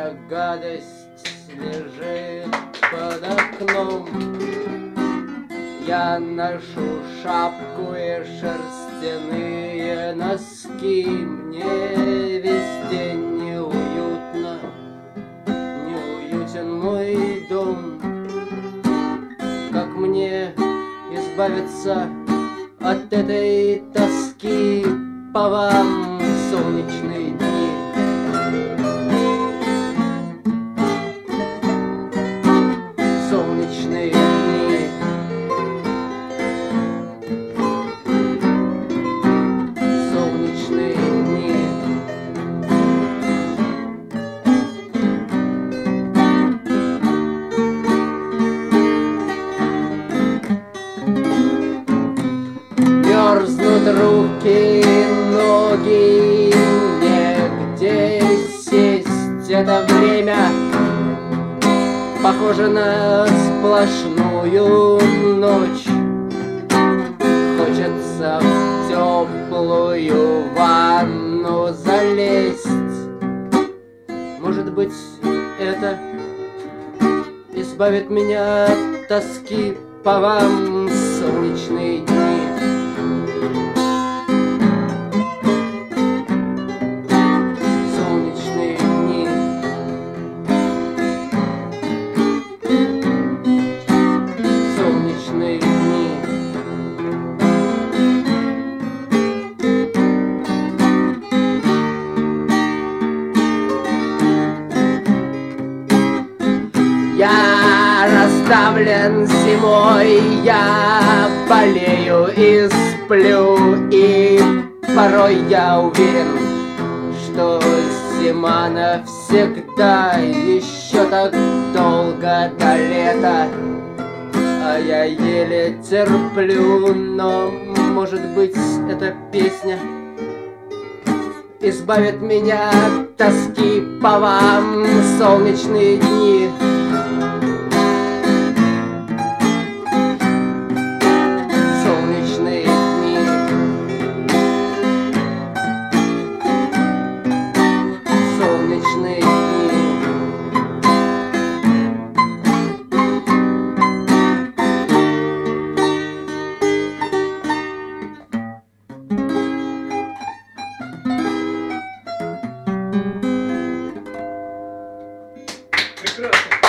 Эта гадость лежит под окном. Я ношу шапку и шерстяные носки. Мне везде неуютно, неуютен мой дом. Как мне избавиться от этой тоски по вам, солнечные дни? Солнечные дни. Солнечные дни. Мерзнут руки, ноги, негде сесть. Это время похоже на сплошную ночь. Хочется в теплую ванну залезть. Может быть, это избавит меня от тоски по вам, солнечные дни. Солнечные дни. Солнечные дни. Я раздавлен зимой, я болею и сплю, и порой я уверен, что зима навсегда. Еще так долго до лета, а я еле терплю. Но, может быть, эта песня избавит меня от тоски по вам, солнечные дни. Солнечные дни. Солнечные дни. Прекрасно.